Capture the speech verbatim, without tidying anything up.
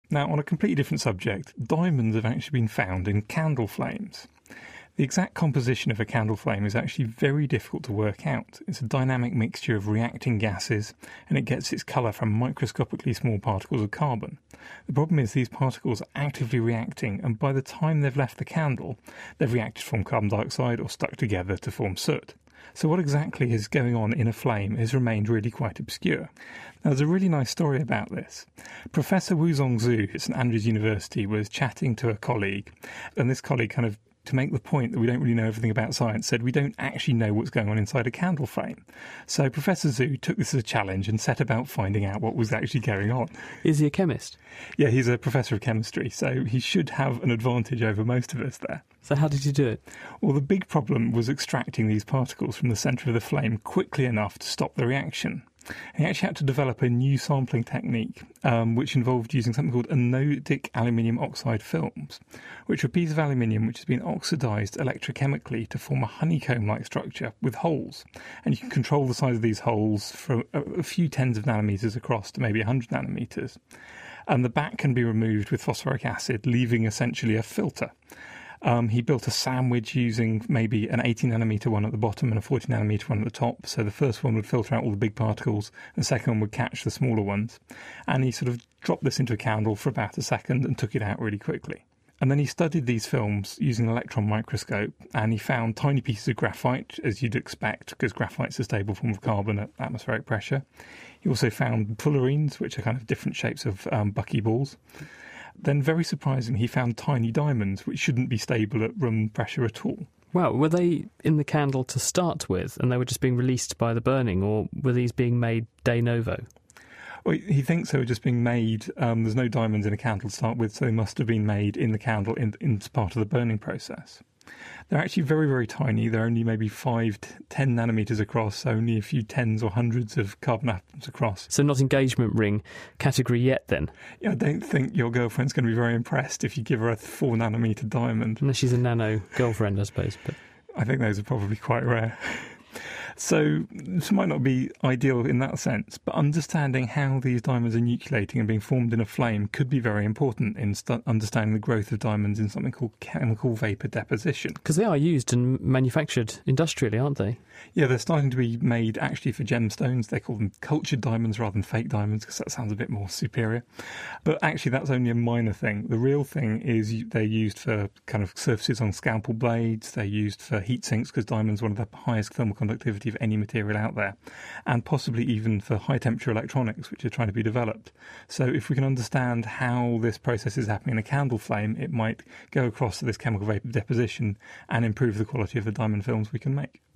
Now, on a completely different subject, diamonds have actually been found in candle flames. The exact composition of a candle flame is actually very difficult to work out. It's a dynamic mixture of reacting gases, and it gets its colour from microscopically small particles of carbon. The problem is these particles are actively reacting, and by the time they've left the candle, they've reacted to form carbon dioxide or stuck together to form soot. So what exactly is going on in a flame has remained really quite obscure. Now, there's a really nice story about this. Professor Wuzong Zhu at St Andrews University was chatting to a colleague, and this colleague kind of, to make the point that we don't really know everything about science, said we don't actually know what's going on inside a candle flame. So Professor Zhu took this as a challenge and set about finding out what was actually going on. Is he a chemist? Yeah, he's a professor of chemistry, so he should have an advantage over most of us there. So how did he do it? Well, the big problem was extracting these particles from the centre of the flame quickly enough to stop the reaction. He actually had to develop a new sampling technique, um, which involved using something called anodic aluminium oxide films, which are a piece of aluminium which has been oxidised electrochemically to form a honeycomb-like structure with holes. And you can control the size of these holes from a, a few tens of nanometres across to maybe one hundred nanometres. And the back can be removed with phosphoric acid, leaving essentially a filter. Um, he built a sandwich using maybe an eighty nanometre one at the bottom and a forty nanometre one at the top. So the first one would filter out all the big particles, and the second one would catch the smaller ones. And he sort of dropped this into a candle for about a second and took it out really quickly. And then he studied these films using an electron microscope, and he found tiny pieces of graphite, as you'd expect, because graphite's a stable form of carbon at atmospheric pressure. He also found fullerenes, which are kind of different shapes of um, buckyballs. Then, very surprising, he found tiny diamonds, which shouldn't be stable at room pressure at all. Wow, were they in the candle to start with, and they were just being released by the burning, or were these being made de novo? Well, he thinks they were just being made. Um, there's no diamonds in a candle to start with, so they must have been made in the candle in, in part of the burning process. They're actually very, very tiny. They're only maybe five, ten nanometres across, so only a few tens or hundreds of carbon atoms across. So not engagement ring category yet, then? Yeah, I don't think your girlfriend's going to be very impressed if you give her a four nanometre diamond. Unless she's a nano girlfriend, I suppose. But I think those are probably quite rare. So this might not be ideal in that sense, but understanding how these diamonds are nucleating and being formed in a flame could be very important in st- understanding the growth of diamonds in something called chemical vapour deposition. Because they are used and manufactured industrially, aren't they? Yeah, they're starting to be made actually for gemstones. They call them cultured diamonds rather than fake diamonds because that sounds a bit more superior. But actually that's only a minor thing. The real thing is they're used for kind of surfaces on scalpel blades. They're used for heat sinks because diamond's one of the highest thermal conductivity of any material out there, and possibly even for high temperature electronics which are trying to be developed. So if we can understand how this process is happening in a candle flame, it might go across to this chemical vapour deposition and improve the quality of the diamond films we can make.